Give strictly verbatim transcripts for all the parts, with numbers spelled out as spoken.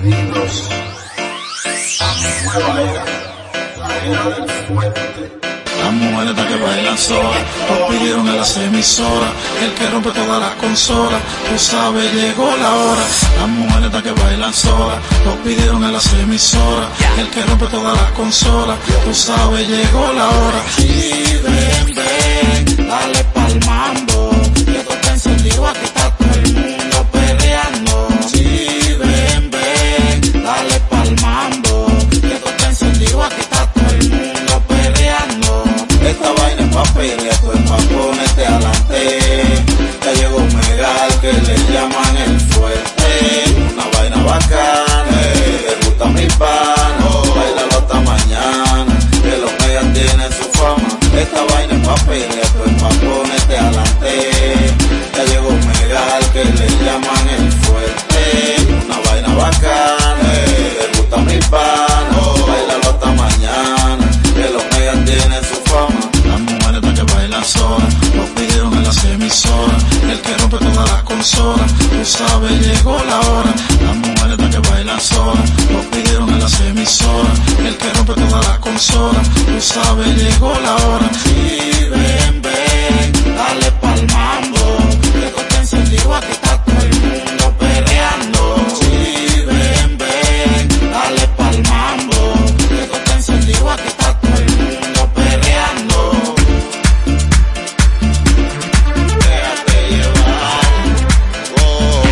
Bienvenidos a mi nueva era, la era del fuerte. Las mujeres que bailan solas, lo pidieron en las emisoras, el que rompe todas las consolas, tú sabes, llegó la hora. Las mujeres que bailan solas, lo pidieron en las emisoras, el que rompe todas las consolas, tú sabes, llegó la hora. Y ven, ven, dale pa'l mambo, que esto está encendido, aquí está todo el mundo peleando. Sí, ven, ven, dale pa'l mambo, que esto está encendido, aquí está todo el mundo peleando. Esta vaina es pa' pelear, esto es pa' ponerte adelante. Ya llegó un megal que le llaman el fuerte. Una vaina bacana, le gusta mi pana, bailalo hasta mañana, que los megas tienen su fama. Esta vaina es pa' pelear, esto es pa' ponerte adelante. Ya llegó un megal que le llaman el fuerte. Una vaina bacana, le gusta mi pana, bailalo hasta mañana, que los megas tienen su fama. Las mujeres que bailan solas, lo pidieron en las emisoras, el que rompe todas las consolas, tú sabes, llegó la hora. Las mujeres que bailan solas, lo pidieron en las emisoras, el que rompe todas las consolas, tú sabes, llegó la hora. Y ven, ven, dale pa'l mambo, que esto está encendido, aquí está todo el mundo peleando. Sí, ven, ven, dale pa'l mambo, que esto está encendido, aquí está todo el mundo peleando. Déjate llevar, oh,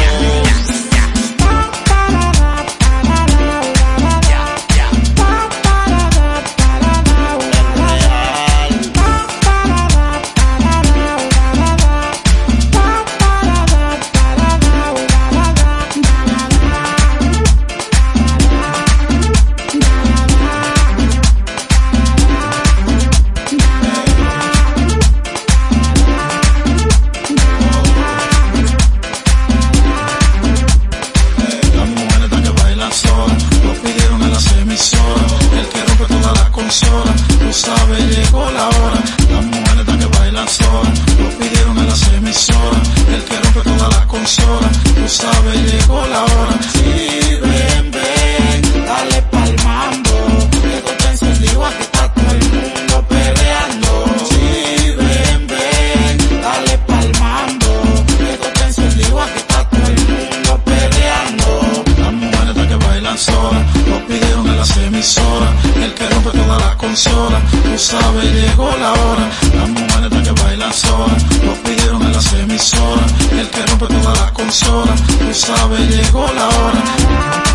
tú sabes, llegó la hora. Las mujeres que bailan solas, lo pidieron en las emisoras, el que rompe todas las consolas, tú sabes, llegó la hora. Sí, ven, ven, dale pa'l mambo, que esto está encendido, aquí está todo el mundo peleando. Sí, ven, ven, dale pa'l mambo, que esto está encendido, aquí está todo el mundo peleando. Las mujeres que bailan solas, lo pidieron en las emisoras, el que rompe todas las consolas, tú sabes, llegó la hora. Las mujeres que bailan solas, lo pidieron en las emisoras, el que rompe todas las consolas, tú sabes, llegó la hora.